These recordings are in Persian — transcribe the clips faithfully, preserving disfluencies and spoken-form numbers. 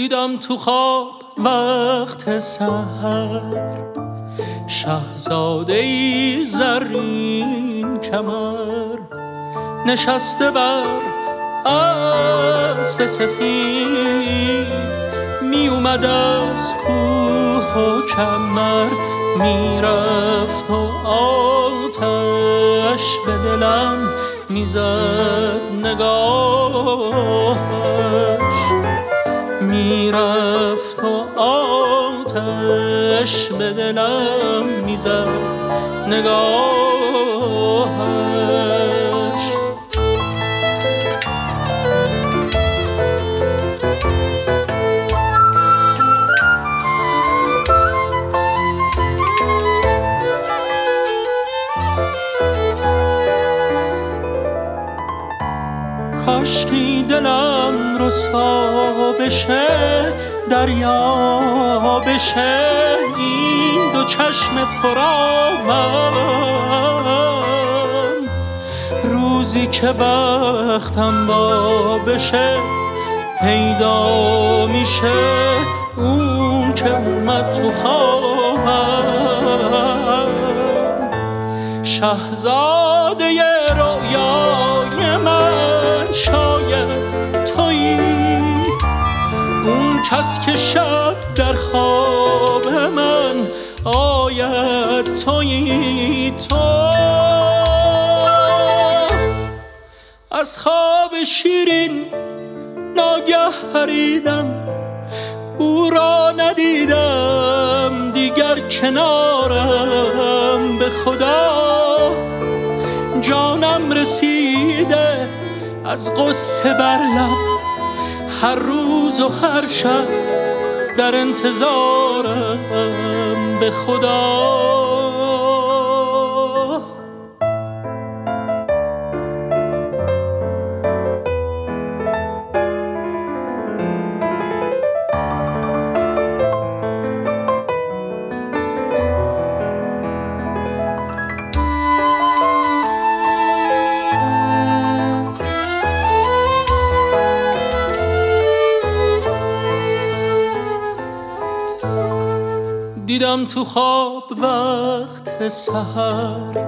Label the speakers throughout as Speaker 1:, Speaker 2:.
Speaker 1: دیدم تو خواب وقت سحر شاهزاده‌ای زرین کمر، نشسته بر اسب سفید، می اومد از کوه و کمر، می رفت و آتش به دلم میزد نگاهش، می رفت و آتش به دلم میزد نگاهش. کاشکی دلم رسوا بشه، دریا بشه، این دو چشم پرآبم، روزی که بختم با بشه پیدا میشه اون که اومد تو خوابم. شاهزاده رویای من شاید تویی، اون کس که شب در خواب من آید تویی. تو از خواب شیرین ناگه پریدم، او را ندیدم دیگر کنارم، به خدا جانم رسیده از غصه بر لب، هر روز و هر شب در انتظارم، به خدا. دیدم تو خواب وقت سحر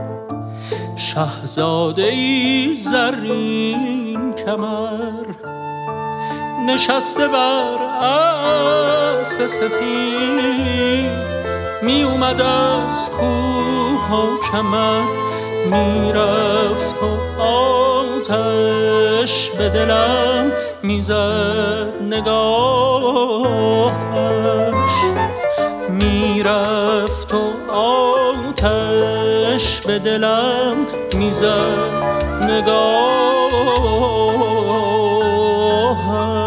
Speaker 1: شاهزاده‌ای زرین کمر، نشسته بر اسب سفید، می اومد از کوه و کمر، می رفت و آتش به دلم میزد نگاهش، می رفت و آتش به دلم میزد نگاهش.